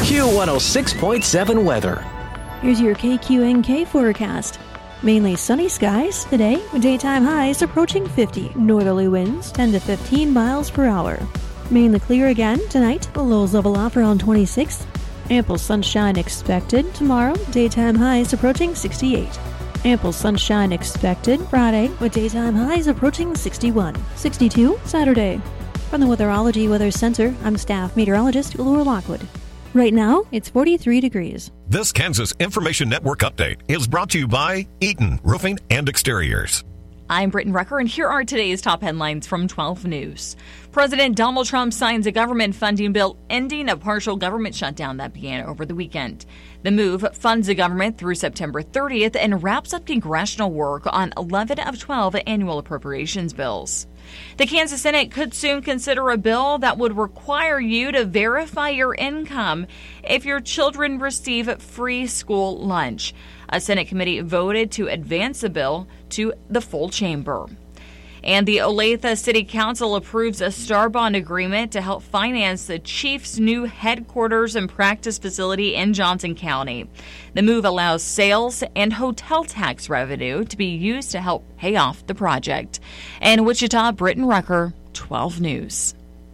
Q106.7 weather. Here's your KQNK forecast. Mainly sunny skies today, with daytime highs approaching 50, northerly winds 10 to 15 miles per hour. Mainly clear again tonight, the lows level off around 26. Ample sunshine expected tomorrow, daytime highs approaching 68. Ample sunshine expected Friday, with daytime highs approaching 61. 62 Saturday. From the Weatherology Weather Center, I'm staff meteorologist Laura Lockwood. Right now, it's 43 degrees. This Kansas Information Network update is brought to you by Eaton Roofing and Exteriors. I'm Britton Rucker, and here are today's top headlines from 12 News. President Donald Trump signs a government funding bill ending a partial government shutdown that began over the weekend. The move funds the government through September 30th and wraps up congressional work on 11 of 12 annual appropriations bills. The Kansas Senate could soon consider a bill that would require you to verify your income if your children receive free school lunch. A Senate committee voted to advance the bill to the full chamber. And the Olathe City Council approves a Star Bond agreement to help finance the Chiefs' new headquarters and practice facility in Johnson County. The move allows sales and hotel tax revenue to be used to help pay off the project. In Wichita, Britton Rucker, 12 News.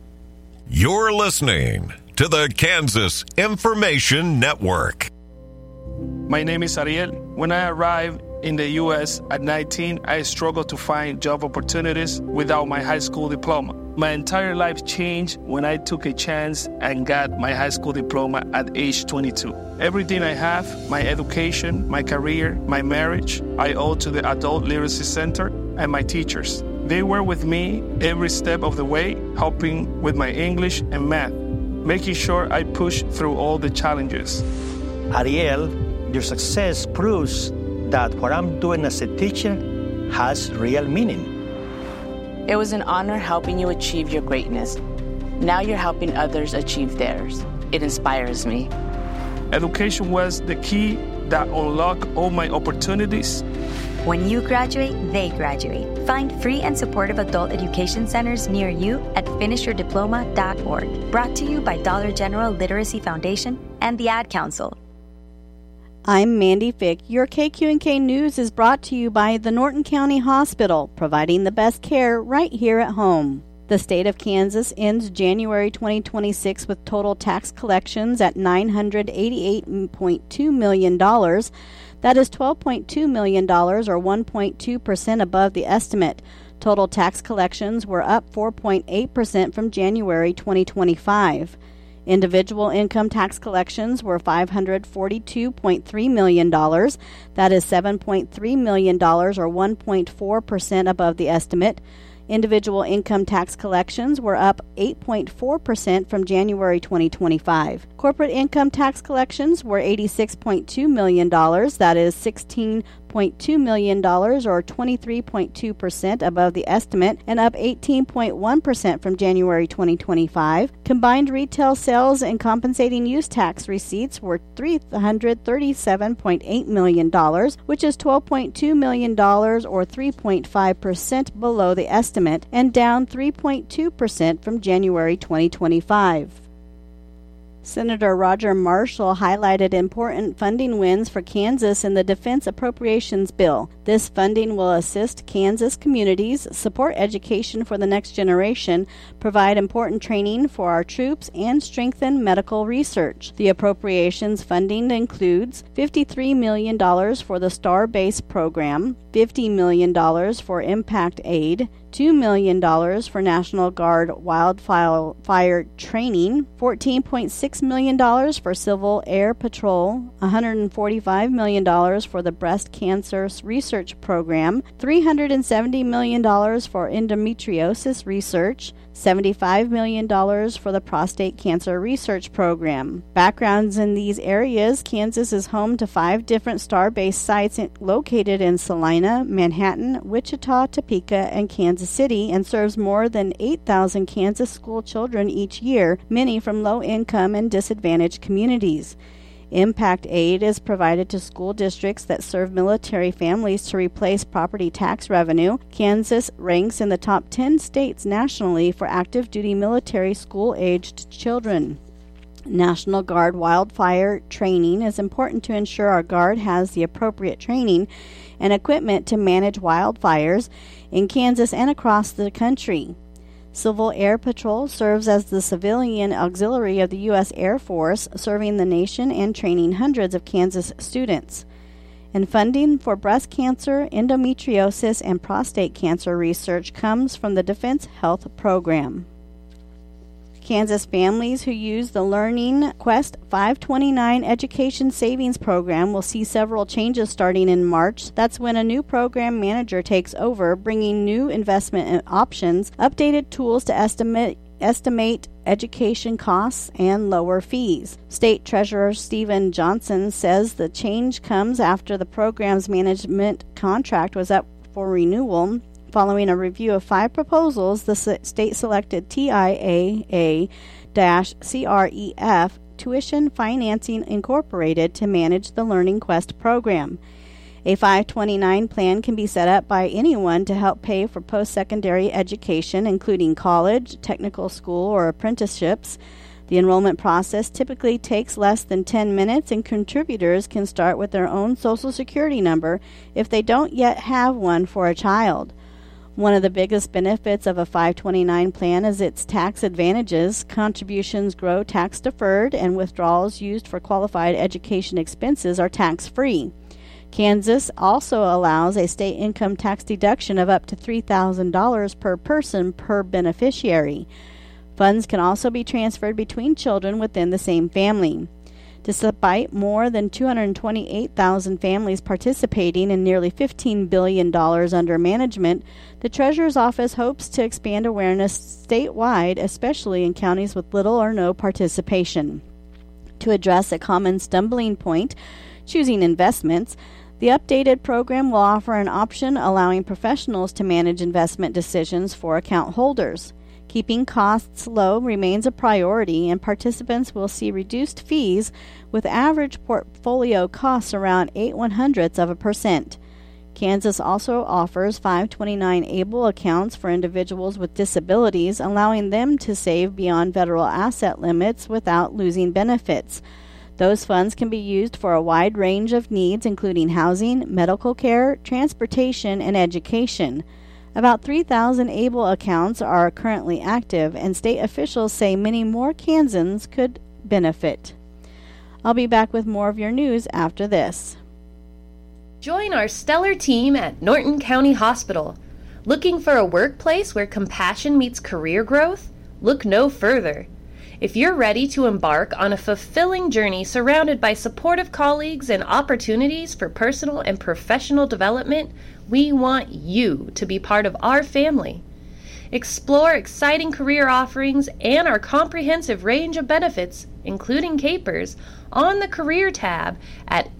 You're listening to the Kansas Information Network. My name is Ariel. When I arrived in the U.S. at 19, I struggled to find job opportunities without my high school diploma. My entire life changed when I took a chance and got my high school diploma at age 22. Everything I have, my education, my career, my marriage, I owe to the Adult Literacy Center and my teachers. They were with me every step of the way, helping with my English and math, making sure I pushed through all the challenges. Ariel, your success proves that what I'm doing as a teacher has real meaning. It was an honor helping you achieve your greatness. Now you're helping others achieve theirs. It inspires me. Education was the key that unlocked all my opportunities. When you graduate, they graduate. Find free and supportive adult education centers near you at finishyourdiploma.org. Brought to you by Dollar General Literacy Foundation and the Ad Council. I'm Mandy Fick. Your KQNK News is brought to you by the Norton County Hospital, providing the best care right here at home. The state of Kansas ends January 2026 with total tax collections at $988.2 million. That is $12.2 million, or 1.2% above the estimate. Total tax collections were up 4.8% from January 2025. Individual income tax collections were $542.3 million. That is $7.3 million, or 1.4% above the estimate. Individual income tax collections were up 8.4% from January 2025. Corporate income tax collections were $86.2 million. That is $16.2 million, or 23.2% above the estimate, and up 18.1% from January 2025. Combined retail sales and compensating use tax receipts were $337.8 million, which is $12.2 million, or 3.5% below the estimate, and down 3.2% from January 2025. Senator Roger Marshall highlighted important funding wins for Kansas in the Defense Appropriations Bill. This funding will assist Kansas communities, support education for the next generation, provide important training for our troops, and strengthen medical research. The appropriations funding includes $53 million for the STAR-based program, $50 million for Impact Aid, $2 million for National Guard wildfire training, $14.6 million for Civil Air Patrol, $145 million for the Breast Cancer Research Program, $370 million for endometriosis research, $75 million for the Prostate Cancer Research Program. Backgrounds in these areas: Kansas is home to 5 different STAR-based sites located in Salina, Manhattan, Wichita, Topeka, and Kansas City, and serves more than 8,000 Kansas school children each year, many from low-income and disadvantaged communities. Impact Aid is provided to school districts that serve military families to replace property tax revenue. Kansas ranks in the top 10 states nationally for active duty military school-aged children. National Guard wildfire training is important to ensure our Guard has the appropriate training and equipment to manage wildfires in Kansas and across the country. Civil Air Patrol serves as the civilian auxiliary of the U.S. Air Force, serving the nation and training hundreds of Kansas students. And funding for breast cancer, endometriosis, and prostate cancer research comes from the Defense Health Program. Kansas families who use the Learning Quest 529 Education Savings Program will see several changes starting in March. That's when a new program manager takes over, bringing new investment options, updated tools to estimate education costs, and lower fees. State Treasurer Stephen Johnson says the change comes after the program's management contract was up for renewal. Following a review of 5 proposals, the state selected TIAA-CREF Tuition Financing Incorporated to manage the Learning Quest program. A 529 plan can be set up by anyone to help pay for post-secondary education, including college, technical school, or apprenticeships. The enrollment process typically takes less than 10 minutes, and contributors can start with their own Social Security number if they don't yet have one for a child. One of the biggest benefits of a 529 plan is its tax advantages. Contributions grow tax-deferred, and withdrawals used for qualified education expenses are tax-free. Kansas also allows a state income tax deduction of up to $3,000 per person per beneficiary. Funds can also be transferred between children within the same family. Despite more than 228,000 families participating and nearly $15 billion under management, the Treasurer's Office hopes to expand awareness statewide, especially in counties with little or no participation. To address a common stumbling point, choosing investments, the updated program will offer an option allowing professionals to manage investment decisions for account holders. Keeping costs low remains a priority, and participants will see reduced fees with average portfolio costs around 0.08%. Kansas also offers 529 ABLE accounts for individuals with disabilities, allowing them to save beyond federal asset limits without losing benefits. Those funds can be used for a wide range of needs, including housing, medical care, transportation, and education. About 3,000 ABLE accounts are currently active, and state officials say many more Kansans could benefit. I'll be back with more of your news after this. Join our stellar team at Norton County Hospital. Looking for a workplace where compassion meets career growth? Look no further. If you're ready to embark on a fulfilling journey surrounded by supportive colleagues and opportunities for personal and professional development, we want you to be part of our family. Explore exciting career offerings and our comprehensive range of benefits, including CAPERS, on the Career tab at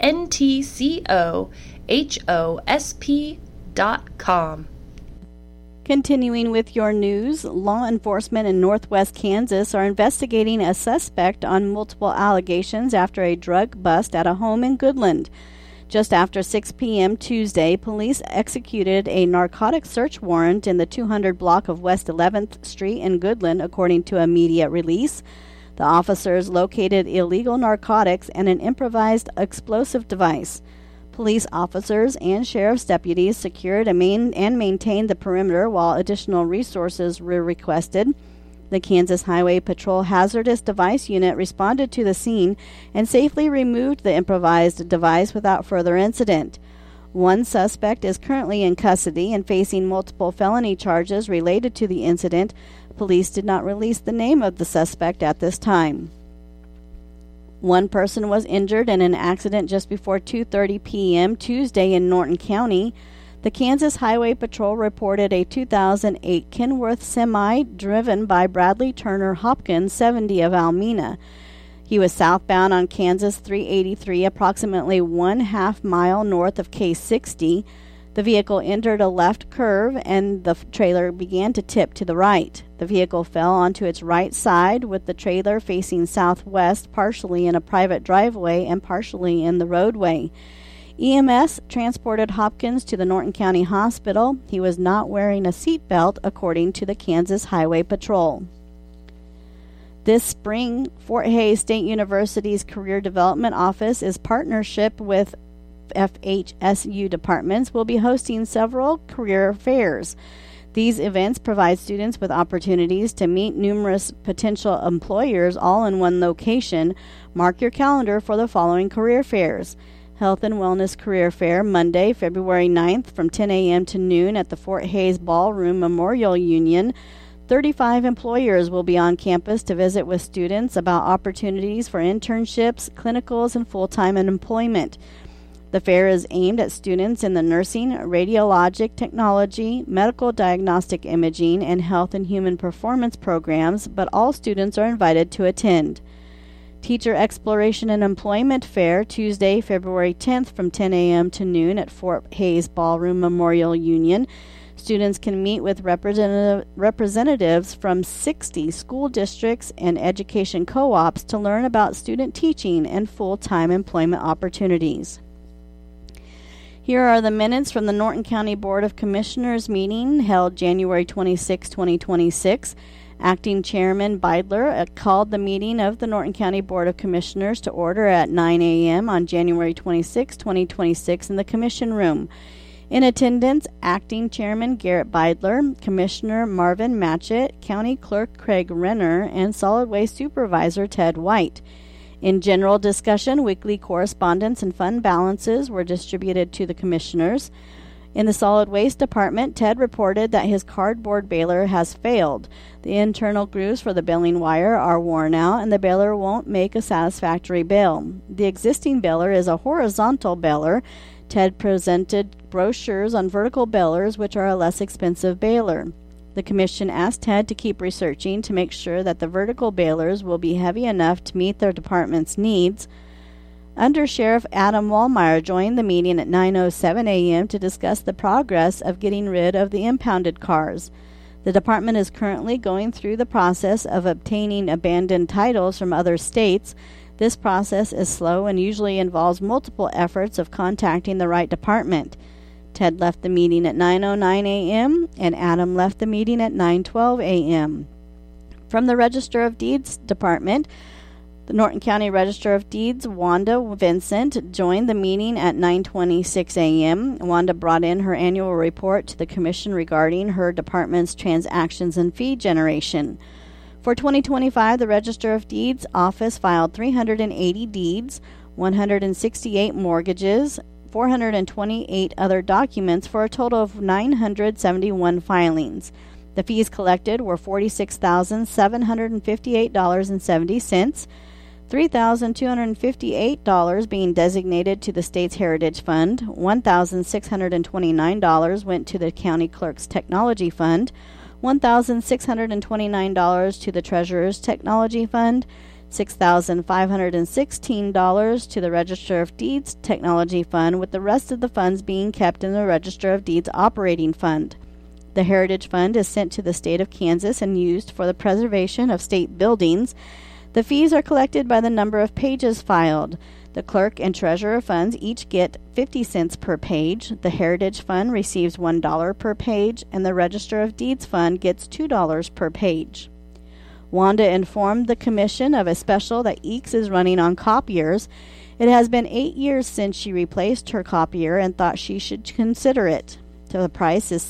ntcohosp.com. Continuing with your news, law enforcement in northwest Kansas are investigating a suspect on multiple allegations after a drug bust at a home in Goodland. Just after 6 p.m. Tuesday, police executed a narcotic search warrant in the 200 block of West 11th Street in Goodland, according to a media release. The officers located illegal narcotics and an improvised explosive device. Police officers and sheriff's deputies secured and maintained the perimeter while additional resources were requested. The Kansas Highway Patrol Hazardous Device Unit responded to the scene and safely removed the improvised device without further incident. One suspect is currently in custody and facing multiple felony charges related to the incident. Police did not release the name of the suspect at this time. One person was injured in an accident just before 2:30 p.m. Tuesday in Norton County. The Kansas Highway Patrol reported a 2008 Kenworth semi driven by Bradley Turner Hopkins, 70 of Almena. He was southbound on Kansas 383, approximately 1/2 mile north of K60. The vehicle entered a left curve and the trailer began to tip to the right. The vehicle fell onto its right side with the trailer facing southwest, partially in a private driveway and partially in the roadway. EMS transported Hopkins to the Norton County Hospital. He was not wearing a seatbelt, according to the Kansas Highway Patrol. This spring, Fort Hays State University's Career Development Office, in partnership with FHSU departments, will be hosting several career fairs. These events provide students with opportunities to meet numerous potential employers all in one location. Mark your calendar for the following career fairs. Health and Wellness Career Fair, Monday, February 9th from 10 a.m. to noon at the Fort Hays Ballroom Memorial Union. 35 employers will be on campus to visit with students about opportunities for internships, clinicals, and full-time employment. The fair is aimed at students in the nursing, radiologic technology, medical diagnostic imaging, and health and human performance programs, but all students are invited to attend. Teacher Exploration and Employment Fair, Tuesday, February 10th from 10 a.m. to noon at Fort Hays Ballroom Memorial Union. Students can meet with representatives from 60 school districts and education co-ops to learn about student teaching and full-time employment opportunities. Here are the minutes from the Norton County Board of Commissioners meeting held January 26, 2026. Acting Chairman Beidler called the meeting of the Norton County Board of Commissioners to order at 9 a.m. on January 26, 2026 in the Commission Room. In attendance, Acting Chairman Garrett Beidler, Commissioner Marvin Matchett, County Clerk Craig Renner, and Solid Waste Supervisor Ted White. In general discussion, weekly correspondence and fund balances were distributed to the commissioners. In the Solid Waste Department, Ted reported that his cardboard baler has failed. The internal grooves for the baling wire are worn out, and the baler won't make a satisfactory bale. The existing baler is a horizontal baler. Ted presented brochures on vertical balers, which are a less expensive baler. The commission asked Ted to keep researching to make sure that the vertical balers will be heavy enough to meet their department's needs. Under Sheriff Adam Wallmeyer joined the meeting at 9:07 a.m. to discuss the progress of getting rid of the impounded cars. The department is currently going through the process of obtaining abandoned titles from other states. This process is slow and usually involves multiple efforts of contacting the right department. Ted left the meeting at 9:09 a.m. and Adam left the meeting at 9:12 a.m. From the Register of Deeds Department, the Norton County Register of Deeds, Wanda Vincent, joined the meeting at 9:26 a.m. Wanda brought in her annual report to the Commission regarding her department's transactions and fee generation. For 2025, the Register of Deeds office filed 380 deeds, 168 mortgages, 428 other documents for a total of 971 filings. The fees collected were $46,758.70, $3,258 being designated to the state's Heritage Fund, $1,629 went to the County Clerk's Technology Fund, $1,629 to the Treasurer's Technology Fund, $6,516 to the Register of Deeds Technology Fund, with the rest of the funds being kept in the Register of Deeds Operating Fund. The Heritage Fund is sent to the state of Kansas and used for the preservation of state buildings. The fees are collected by the number of pages filed. The Clerk and Treasurer funds each get 50 cents per page. The Heritage Fund receives $1 per page, and the Register of Deeds Fund gets $2 per page. Wanda informed the Commission of a special that EECS is running on copiers. It has been 8 years since she replaced her copier and thought she should consider it. So the price is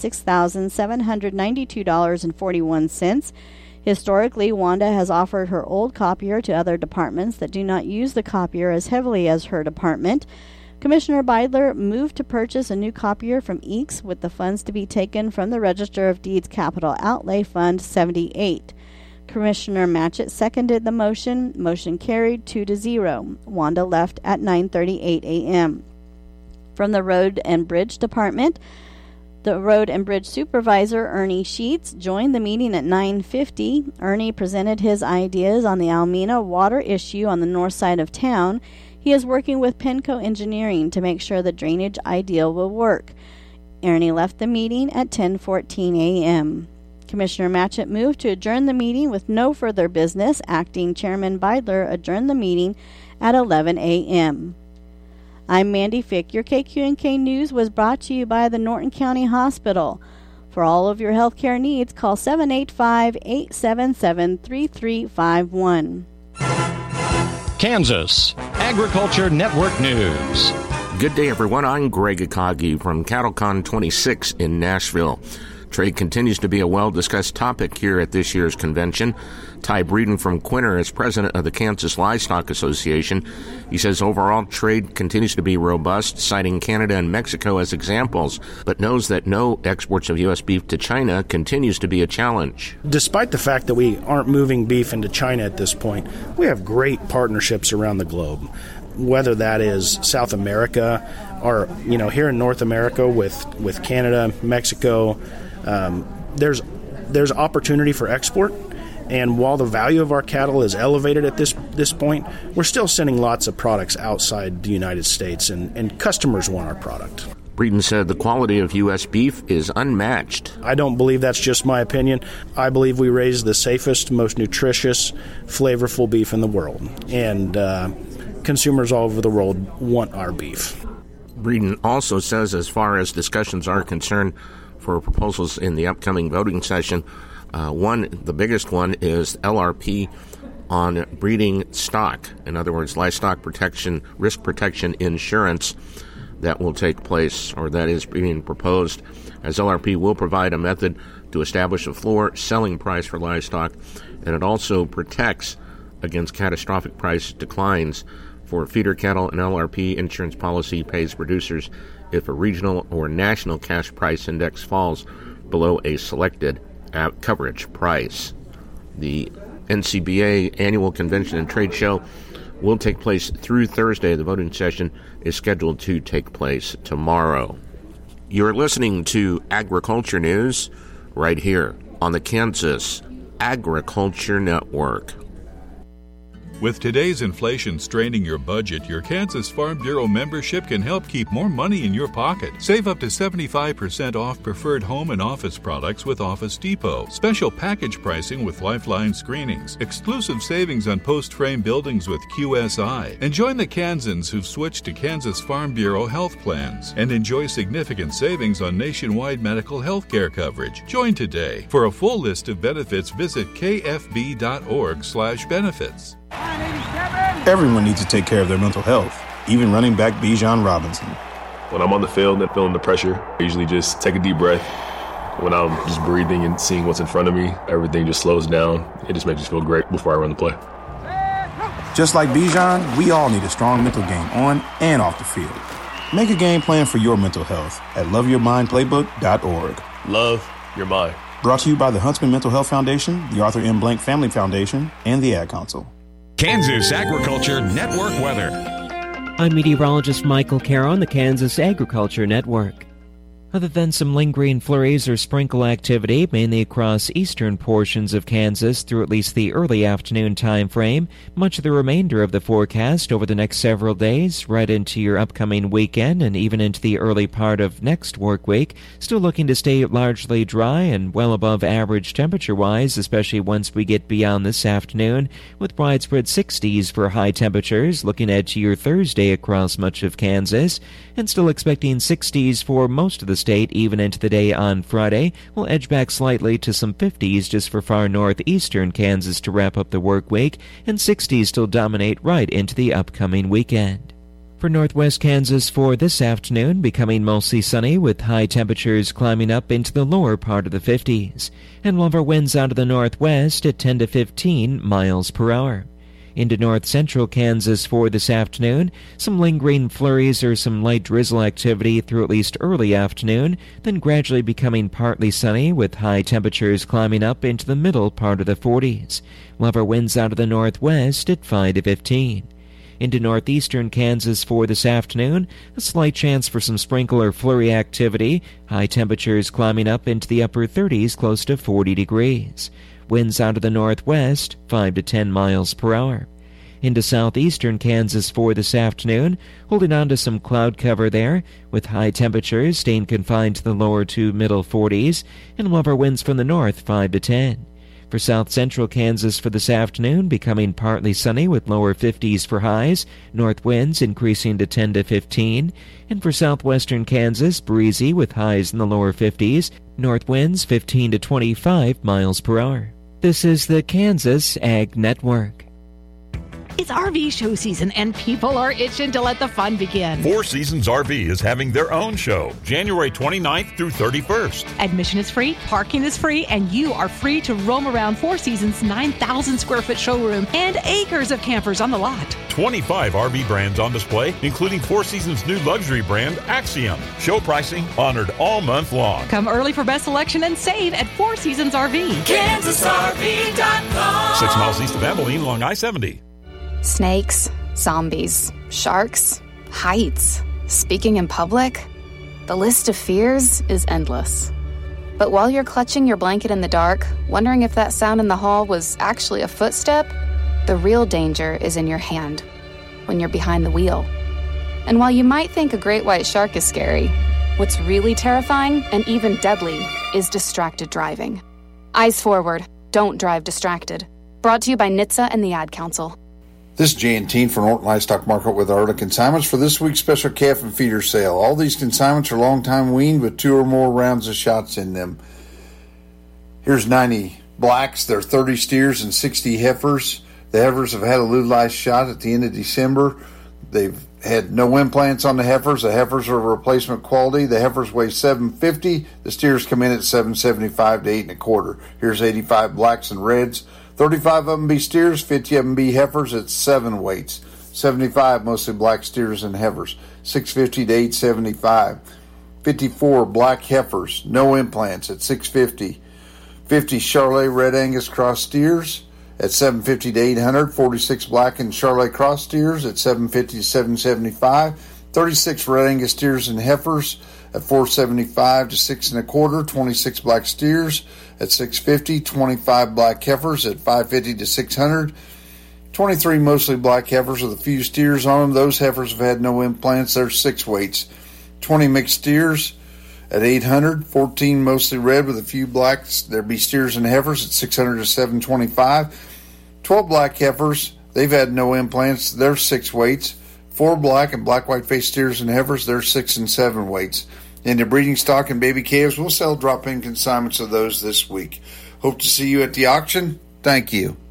$6,792.41. Historically, Wanda has offered her old copier to other departments that do not use the copier as heavily as her department. Commissioner Beidler moved to purchase a new copier from EECS, with the funds to be taken from the Register of Deeds Capital Outlay Fund 78. Commissioner Matchett seconded the motion. Motion carried 2-0. Wanda left at 9:38 a.m. From the Road and Bridge Department, the Road and Bridge Supervisor, Ernie Sheets, joined the meeting at 9:50. Ernie presented his ideas on the Almena water issue on the north side of town. He is working with Penco Engineering to make sure the drainage ideal will work. Ernie left the meeting at 10:14 a.m. Commissioner Matchett moved to adjourn the meeting with no further business. Acting Chairman Beidler adjourned the meeting at 11 a.m. I'm Mandy Fick. Your KQNK News was brought to you by the Norton County Hospital. For all of your healthcare needs, call 785-877-3351. Kansas Agriculture Network News. Good day, everyone. I'm Greg Akagi from CattleCon 26 in Nashville. Trade continues to be a well-discussed topic here at this year's convention. Ty Breeden from Quinter is president of the Kansas Livestock Association. He says overall trade continues to be robust, citing Canada and Mexico as examples, but knows that no exports of U.S. beef to China continues to be a challenge. Despite the fact that we aren't moving beef into China at this point, we have great partnerships around the globe. Whether that is South America or, here in North America with Canada, Mexico, there's opportunity for export. And while the value of our cattle is elevated at this point, we're still sending lots of products outside the United States, and customers want our product. Breeden said the quality of U.S. beef is unmatched. I don't believe that's just my opinion. I believe we raise the safest, most nutritious, flavorful beef in the world. And consumers all over the world want our beef. Breeden also says as far as discussions are concerned for proposals in the upcoming voting session, the biggest one is LRP on breeding stock. In other words, livestock protection, risk protection insurance that will take place, or that is being proposed, as LRP will provide a method to establish a floor selling price for livestock, and it also protects against catastrophic price declines for feeder cattle. An LRP insurance policy pays producers if a regional or national cash price index falls below a selected coverage price. The NCBA Annual Convention and Trade Show will take place through Thursday. The voting session is scheduled to take place tomorrow. You're listening to Agriculture News right here on the Kansas Agriculture Network. With today's inflation straining your budget, your Kansas Farm Bureau membership can help keep more money in your pocket. Save up to 75% off preferred home and office products with Office Depot. Special package pricing with Lifeline screenings. Exclusive savings on post-frame buildings with QSI. And join the Kansans who've switched to Kansas Farm Bureau health plans. And enjoy significant savings on nationwide medical health care coverage. Join today. For a full list of benefits, visit kfb.org/benefits. Everyone needs to take care of their mental health, even running back Bijan Robinson. When I'm on the field and feeling the pressure, I usually just take a deep breath. When I'm just breathing and seeing what's in front of me, everything just slows down. It just makes me feel great before I run the play. Just like Bijan, we all need a strong mental game on and off the field. Make a game plan for your mental health at loveyourmindplaybook.org. Love your mind. Brought to you by the Huntsman Mental Health Foundation, the Arthur M. Blank Family Foundation, and the Ad Council. Kansas Agriculture Network weather. I'm meteorologist Michael Caro on the Kansas Agriculture Network. Other than some lingering flurries or sprinkle activity, mainly across eastern portions of Kansas through at least the early afternoon time frame, much of the remainder of the forecast over the next several days, right into your upcoming weekend and even into the early part of next work week, still looking to stay largely dry and well above average temperature-wise, especially once we get beyond this afternoon, with widespread 60s for high temperatures looking ahead to your Thursday across much of Kansas, and still expecting 60s for most of the state even into the day on Friday. We'll edge back slightly to some 50s just for far northeastern Kansas to wrap up the work week, and 60s still dominate right into the upcoming weekend. For northwest Kansas for this afternoon, becoming mostly sunny with high temperatures climbing up into the lower part of the 50s, and we'll have our winds out of the northwest at 10 to 15 miles per hour. Into north-central Kansas for this afternoon, some lingering flurries or some light drizzle activity through at least early afternoon, then gradually becoming partly sunny with high temperatures climbing up into the middle part of the 40s. We'll have our winds out of the northwest at 5 to 15. Into northeastern Kansas for this afternoon, a slight chance for some sprinkle or flurry activity, high temperatures climbing up into the upper 30s close to 40 degrees. Winds out of the northwest, 5 to 10 miles per hour. Into southeastern Kansas for this afternoon, holding on to some cloud cover there, with high temperatures staying confined to the lower to middle 40s, and we'll have our winds from the north 5 to 10. For south central Kansas for this afternoon, becoming partly sunny with lower 50s for highs, north winds increasing to 10 to 15. And for southwestern Kansas, breezy with highs in the lower 50s, north winds 15 to 25 miles per hour. This is the Kansas Ag Network. It's RV show season, and people are itching to let the fun begin. Four Seasons RV is having their own show, January 29th through 31st. Admission is free, parking is free, and you are free to roam around Four Seasons' 9,000 square foot showroom and acres of campers on the lot. 25 RV brands on display, including Four Seasons' new luxury brand, Axiom. Show pricing honored all month long. Come early for best selection and save at Four Seasons RV. KansasRV.com. 6 miles east of Abilene along I-70. Snakes, zombies, sharks, heights, speaking in public. The list of fears is endless. But while you're clutching your blanket in the dark, wondering if that sound in the hall was actually a footstep, the real danger is in your hand, when you're behind the wheel. And while you might think a great white shark is scary, what's really terrifying and even deadly is distracted driving. Eyes forward, don't drive distracted. Brought to you by NHTSA and the Ad Council. This is Jan Teen from Norton Livestock Market with our early consignments for this week's special calf and feeder sale. All these consignments are long-time weaned with 2 or more rounds of shots in them. Here's 90 blacks. They're 30 steers and 60 heifers. The heifers have had a lutealized shot at the end of December. They've had no implants on the heifers. The heifers are replacement quality. The heifers weigh 750. The steers come in at 775 to 8 1/4. Here's 85 blacks and reds. 35 of them be steers, 50 of them be heifers at 7 weights. 75 mostly black steers and heifers, 650 to 875. 54 black heifers, no implants at 650. 50 Charolais Red Angus cross steers at 750 to 800. 46 black and Charolais cross steers at 750 to 775. 36 Red Angus steers and heifers at 475 to 6 1/4. 26 black steers at 650, 25 black heifers at 550 to 600, 23 mostly black heifers with a few steers on them. Those heifers have had no implants. They're 6 weights. 20 mixed steers at 800, 14 mostly red with a few blacks. There be steers and heifers at 600 to 725. 12 black heifers, they've had no implants. They're 6 weights. 4 black and black white-faced steers and heifers, they're 6 and 7 weights. In the breeding stock and baby calves, we'll sell drop-in consignments of those this week. Hope to see you at the auction. Thank you.